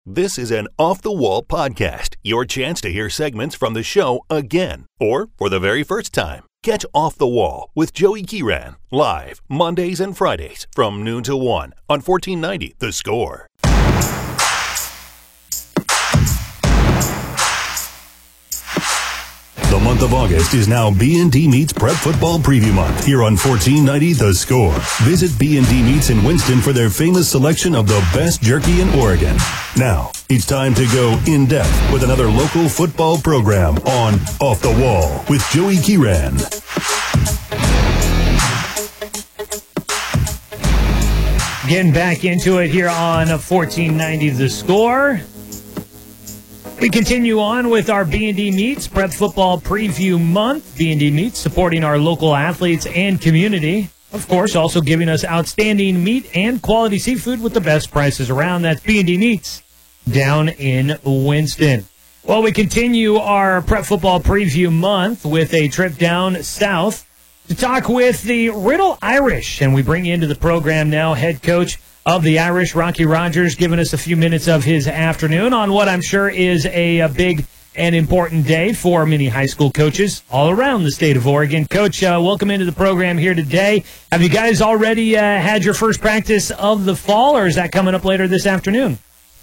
This is an Off the Wall podcast, your chance to hear segments from the show again, or for the very first time. Catch Off the Wall with Joey Kiran, live Mondays and Fridays from noon to 1 on 1490 The Score. The month of August is now B&D Meats Prep Football Preview Month here on 1490 The Score. Visit B&D Meats in Winston for their famous selection of the best jerky in Oregon. Now, it's time to go in-depth with another local football program on Off the Wall with Joey Kiran. Getting back into it here on 1490 The Score. We continue on with our B&D Meats Prep Football Preview Month. B&D Meats supporting our local athletes and community. Of course, also giving us outstanding meat and quality seafood with the best prices around. That's B&D Meats down in Winston. Well, we continue our Prep Football Preview Month with a trip down south to talk with the Riddle Irish. And we bring into the program now head coach of the Irish, Rocky Rogers, giving us a few minutes of his afternoon on what I'm sure is a big and important day for many high school coaches all around the state of Oregon. Coach, welcome into the program here today. Have you guys already had your first practice of the fall, or is that coming up later this afternoon?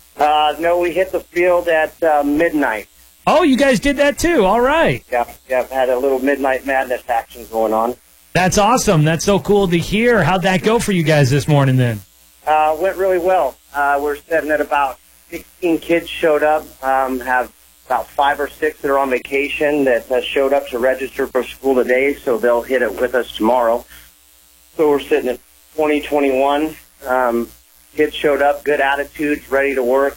No, we hit the field at midnight. Oh, you guys did that too. All right. Yeah, had a little midnight madness action going on. That's awesome. That's so cool to hear. How'd that go for you guys this morning then? Went really well. We're sitting at about 16 kids showed up. Have about 5 or 6 that are on vacation that showed up to register for school today, so they'll hit it with us tomorrow. So we're sitting at 20, 21. Kids showed up, good attitudes, ready to work.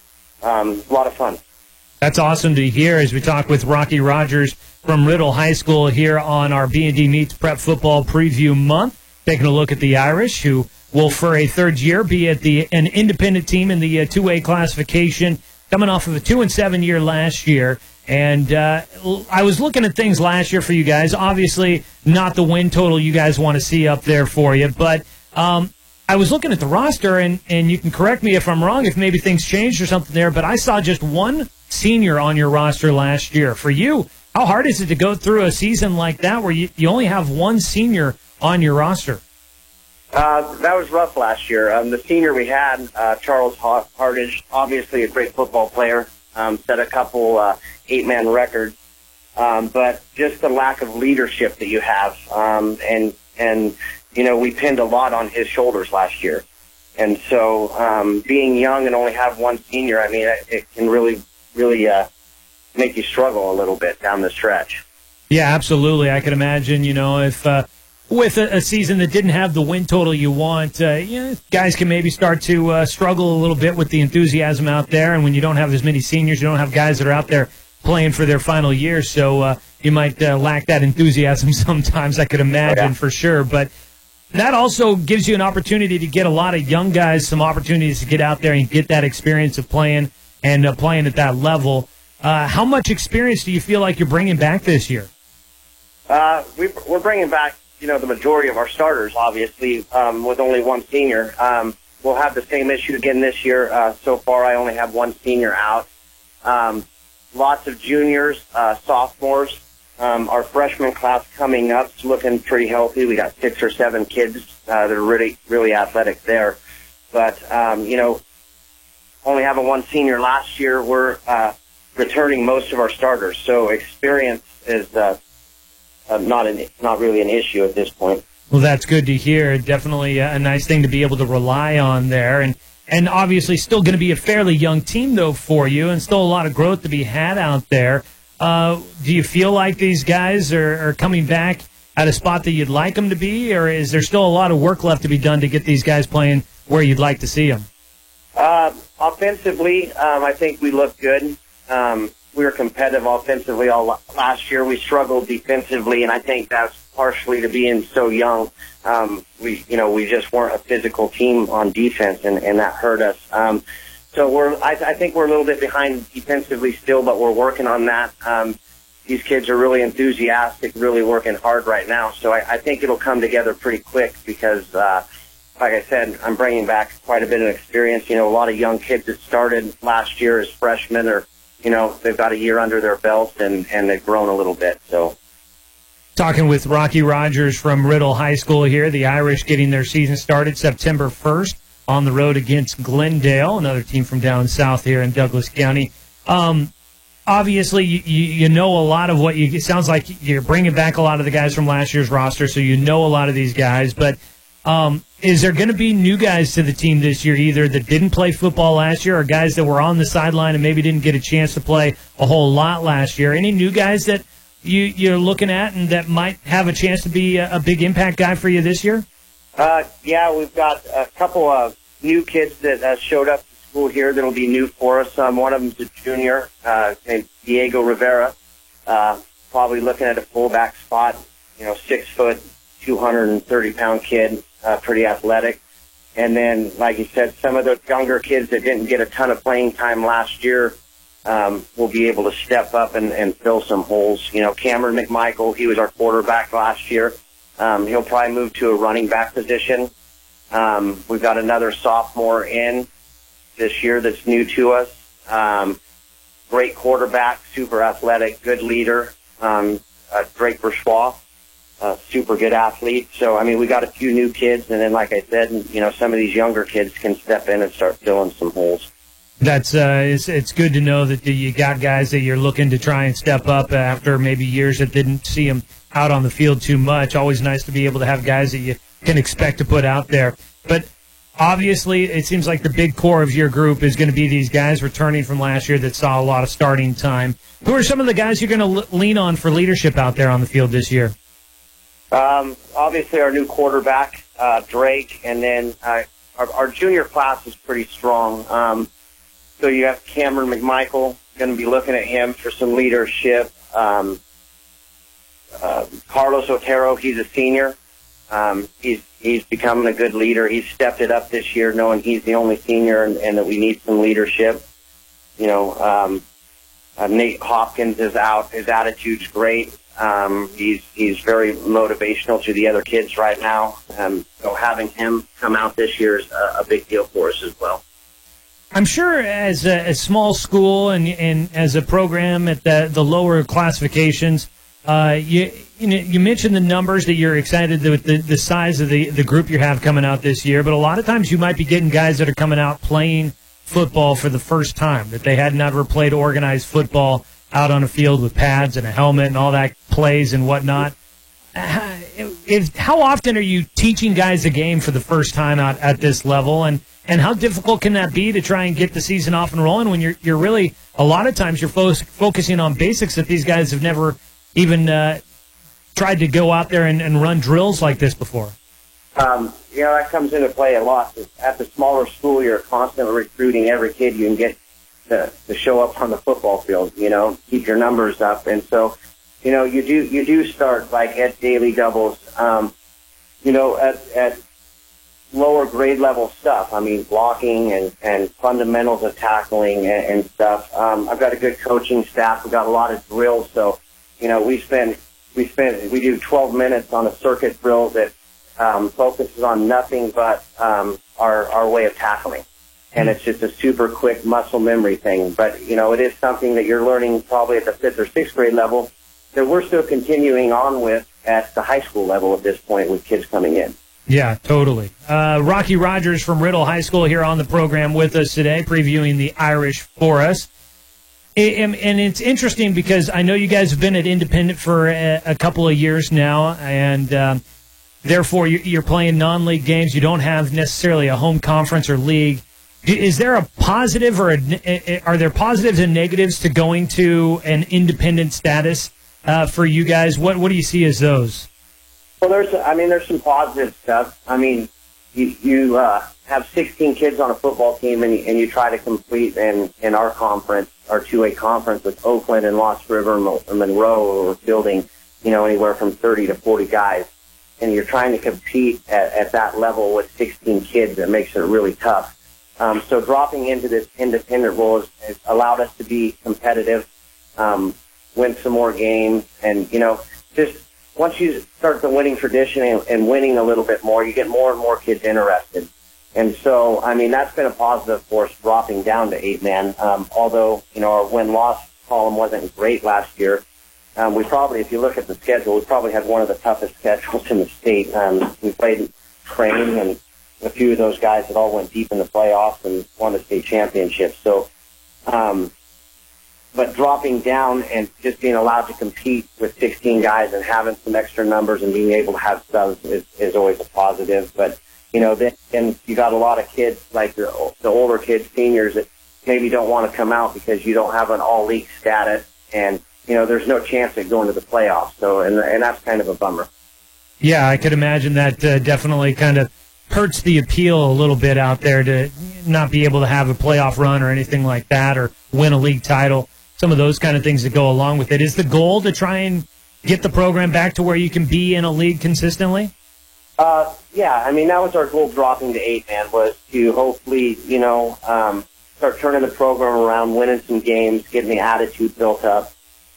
A lot of fun. That's awesome to hear as we talk with Rocky Rogers from Riddle High School here on our B&D Meats Prep Football Preview Month. Taking a look at the Irish, who will, for a third year, be at an independent team in the 2A classification, coming off of a 2-7 year last year. And I was looking at things last year for you guys. Obviously, not the win total you guys want to see up there for you. But I was looking at the roster, and you can correct me if I'm wrong, if maybe things changed or something there, but I saw just one senior on your roster last year. For you, how hard is it to go through a season like that where you only have one senior on your roster? That was rough last year. The senior we had, Charles Hardage, obviously a great football player, set a couple 8-man records, but just the lack of leadership that you have, and you know, we pinned a lot on his shoulders last year. And so being young and only have one senior, I mean, it can really make you struggle a little bit down the stretch. Yeah, absolutely. I can imagine, you know, if with a season that didn't have the win total you want, guys can maybe start to struggle a little bit with the enthusiasm out there. And when you don't have as many seniors, you don't have guys that are out there playing for their final year. So you might lack that enthusiasm sometimes, I could imagine, for sure. But that also gives you an opportunity to get a lot of young guys some opportunities to get out there and get that experience of playing and playing at that level. How much experience do you feel like you're bringing back this year? We're bringing back, you know, the majority of our starters, obviously, with only one senior. We'll have the same issue again this year. So far, I only have one senior out. Lots of juniors, sophomores. Our freshman class coming up is looking pretty healthy. We got 6 or 7 kids that are really, really athletic there. But, you know, only having one senior last year, we're returning most of our starters. So experience is not really an issue at this point. Well, that's good to hear. Definitely a nice thing to be able to rely on there. And obviously still going to be a fairly young team, though, for you, and still a lot of growth to be had out there. Do you feel like these guys are coming back at a spot that you'd like them to be, or is there still a lot of work left to be done to get these guys playing where you'd like to see them? Offensively, I think we look good. We were competitive offensively all last year. We struggled defensively, and I think that's partially to being so young. We just weren't a physical team on defense, and that hurt us. So I think we're a little bit behind defensively still, but we're working on that. These kids are really enthusiastic, really working hard right now. So I think it'll come together pretty quick because like I said, I'm bringing back quite a bit of experience. A lot of young kids that started last year as freshmen, or they've got a year under their belt and they've grown a little bit. So, talking with Rocky Rogers from Riddle High School here, the Irish getting their season started September 1st on the road against Glendale, another team from down south here in Douglas County. Obviously, you know a lot of what you. It sounds like you're bringing back a lot of the guys from last year's roster, so you know a lot of these guys. But is there going to be new guys to the team this year, either that didn't play football last year or guys that were on the sideline and maybe didn't get a chance to play a whole lot last year? Any new guys that you're looking at and that might have a chance to be a big impact guy for you this year? Yeah, we've got a couple of new kids that showed up to school here that'll be new for us. One of them's a junior named Diego Rivera, probably looking at a fullback spot, 6 foot, 230-pound kid, pretty athletic. And then, like you said, some of the younger kids that didn't get a ton of playing time last year will be able to step up and fill some holes. Cameron McMichael, he was our quarterback last year. He'll probably move to a running back position. We've got another sophomore in this year that's new to us. Great quarterback, super athletic, good leader. Drake Bourgeois, super good athlete. So, we got a few new kids, and then, like I said, some of these younger kids can step in and start filling some holes. That's it's good to know that you got guys that you're looking to try and step up after maybe years that didn't see them out on the field too much. Always nice to be able to have guys that you can expect to put out there. But obviously, it seems like the big core of your group is going to be these guys returning from last year that saw a lot of starting time. Who are some of the guys you're going to lean on for leadership out there on the field this year? Obviously, our new quarterback, Drake, and then our junior class is pretty strong. So you have Cameron McMichael, going to be looking at him for some leadership. Carlos Otero, he's a senior. He's becoming a good leader. He's stepped it up this year, knowing he's the only senior and that we need some leadership. Nate Hopkins is out. His attitude's great. He's very motivational to the other kids right now. So having him come out this year is a big deal for us as well. I'm sure as a small school and as a program at the lower classifications, you mentioned the numbers that you're excited with the size of the group you have coming out this year, but a lot of times you might be getting guys that are coming out playing football for the first time, that they had never played organized football out on a field with pads and a helmet and all that plays and whatnot. How often are you teaching guys the game for the first time out at this level, and how difficult can that be to try and get the season off and rolling when you're really, a lot of times you're focusing on basics that these guys have never even tried to go out there and run drills like this before? That comes into play a lot. At the smaller school, you're constantly recruiting every kid you can get to show up on the football field, keep your numbers up. And so, you do start like at daily doubles, at lower grade level stuff. Blocking and fundamentals of tackling and stuff. I've got a good coaching staff. We've got a lot of drills. So, we do 12 minutes on a circuit drill that focuses on nothing but our way of tackling. And it's just a super quick muscle memory thing. But, it is something that you're learning probably at the 5th or 6th grade level that we're still continuing on with at the high school level at this point with kids coming in. Yeah, totally. Rocky Rogers from Riddle High School here on the program with us today, previewing the Irish for us. And it's interesting because I know you guys have been at Independent for a couple of years now, and therefore you're playing non-league games. You don't have necessarily a home conference or league. Is there a positive or are there positives and negatives to going to an independent status for you guys? What do you see as those? Well, there's some positive stuff. You have 16 kids on a football team, and you try to compete in our conference, our 2A conference with Oakland and Lost River and Monroe. We're fielding, anywhere from 30 to 40 guys, and you're trying to compete at that level with 16 kids. That makes it really tough. So dropping into this independent role has allowed us to be competitive, win some more games, and just once you start the winning tradition and winning a little bit more, you get more and more kids interested. And so, I mean, that's been a positive for us dropping down to 8-man. Although, our win-loss column wasn't great last year, we probably, if you look at the schedule, we probably had one of the toughest schedules in the state. We played Crane, and a few of those guys that all went deep in the playoffs and won the state championship. So, but dropping down and just being allowed to compete with 16 guys and having some extra numbers and being able to have subs is always a positive. But, then you got a lot of kids, like the older kids, seniors, that maybe don't want to come out because you don't have an all-league status, and, there's no chance at going to the playoffs. So, and that's kind of a bummer. Yeah, I could imagine that definitely kind of hurts the appeal a little bit out there to not be able to have a playoff run or anything like that, or win a league title, some of those kind of things that go along with it. Is the goal to try and get the program back to where you can be in a league consistently? Yeah, I mean, that was our goal dropping to 8-man, was to hopefully, start turning the program around, winning some games, getting the attitude built up,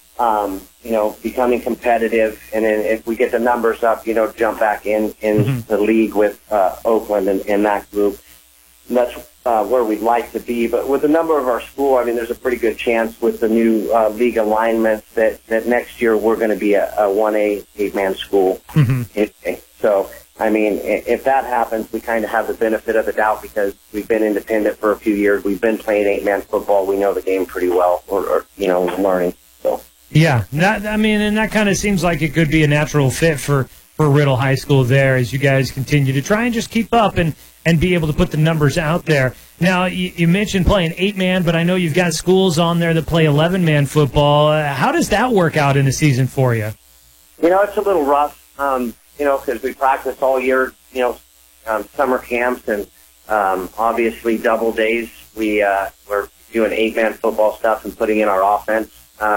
becoming competitive, and then if we get the numbers up, jump back in the league with Oakland and that group. And that's where we'd like to be. But with the number of our school, I mean, there's a pretty good chance with the new league alignments that next year we're going to be a 1A 8-man school. So, I mean, if that happens, we kind of have the benefit of the doubt because we've been independent for a few years. We've been playing 8-man football. We know the game pretty well, or learning. So. Yeah, and that kind of seems like it could be a natural fit for Riddle High School there as you guys continue to try and just keep up and be able to put the numbers out there. Now, you mentioned playing 8-man, but I know you've got schools on there that play 11-man football. How does that work out in a season for you? It's a little rough, because we practice all year, summer camps and obviously double days. We're doing 8-man football stuff and putting in our offense.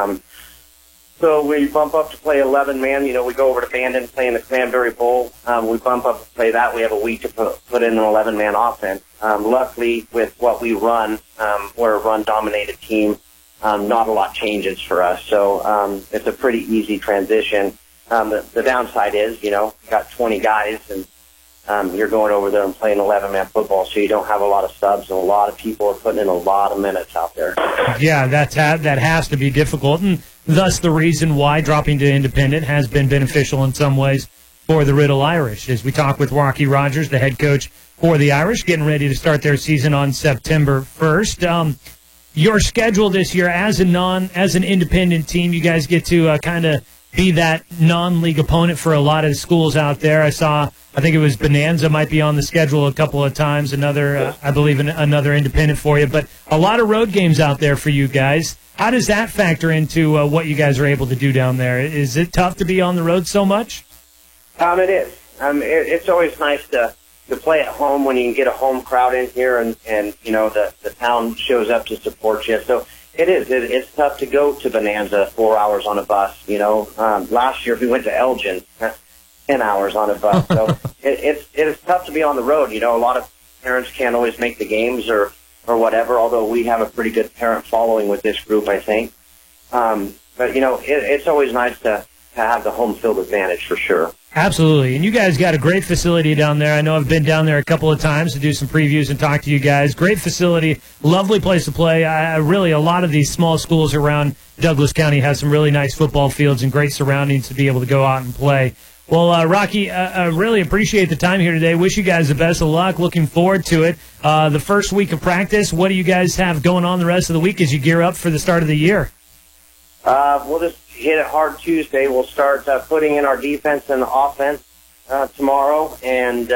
So we bump up to play 11-man. We go over to Bandon, play in the Cranberry Bowl. We bump up to play that. We have a week to put in an 11-man offense. Luckily, with what we run, we're a run-dominated team. Not a lot changes for us. So it's a pretty easy transition. The downside is, you got 20 guys, and you're going over there and playing 11-man football, so you don't have a lot of subs, and a lot of people are putting in a lot of minutes out there. Yeah, that has to be difficult, and thus the reason why dropping to independent has been beneficial in some ways for the Riddle Irish. As we talk with Rocky Rogers, the head coach for the Irish, getting ready to start their season on September 1st. Your schedule this year as an independent team, you guys get to kind of be that non-league opponent for a lot of schools out there. I think it was Bonanza might be on the schedule a couple of times, I believe another independent for you, but a lot of road games out there for you guys. How does that factor into what you guys are able to do down there? Is it tough to be on the road so much? It is. It's always nice to play at home when you can get a home crowd in here and the town shows up to support you. So it is. It's tough to go to Bonanza 4 hours on a bus. Last year we went to Elgin 10 hours on a bus. So it is tough to be on the road. A lot of parents can't always make the games or whatever, although we have a pretty good parent following with this group, I think. But, it's always nice to have the home field advantage for sure. Absolutely. And you guys got a great facility down there. I know I've been down there a couple of times to do some previews and talk to you guys. Great facility, lovely place to play. Really, a lot of these small schools around Douglas County have some really nice football fields and great surroundings to be able to go out and play. Well, Rocky, I really appreciate the time here today. Wish you guys the best of luck. Looking forward to it. The first week of practice, what do you guys have going on the rest of the week as you gear up for the start of the year? We'll just hit it hard Tuesday. We'll start putting in our defense and offense tomorrow and,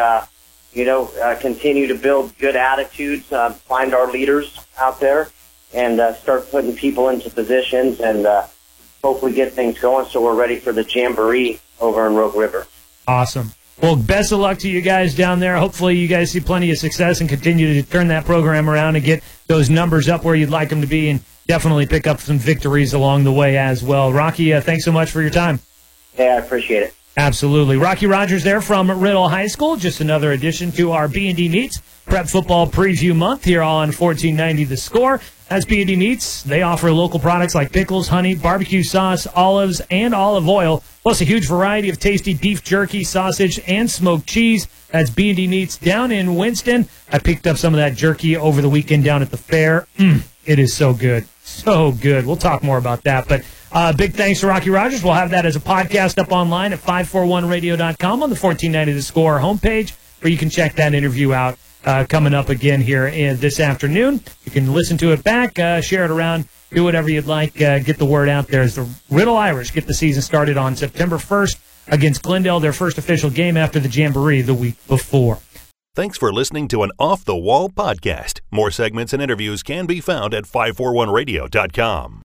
continue to build good attitudes, find our leaders out there, and start putting people into positions and hopefully get things going so we're ready for the Jamboree over in Rogue River. Awesome. Well, best of luck to you guys down there. Hopefully you guys see plenty of success and continue to turn that program around and get those numbers up where you'd like them to be and definitely pick up some victories along the way as well. Rocky, thanks so much for your time. Yeah, I appreciate it. Absolutely. Rocky Rogers there from Riddle High School. Just another addition to our B&D Meets Prep Football Preview Month here on 1490 The Score. As B&D Meets, they offer local products like pickles, honey, barbecue sauce, olives, and olive oil, plus a huge variety of tasty beef jerky, sausage, and smoked cheese. That's B&D Meets down in Winston. I picked up some of that jerky over the weekend down at the fair. It is so good. So good. We'll talk more about that, but big thanks to Rocky Rogers. We'll have that as a podcast up online at 541radio.com on the 1490 The Score homepage, where you can check that interview out coming up again here this afternoon. You can listen to it back, share it around, do whatever you'd like, get the word out there as the Riddle Irish get the season started on September 1st against Glendale, their first official game after the Jamboree the week before. Thanks for listening to an Off the Wall podcast. More segments and interviews can be found at 541radio.com.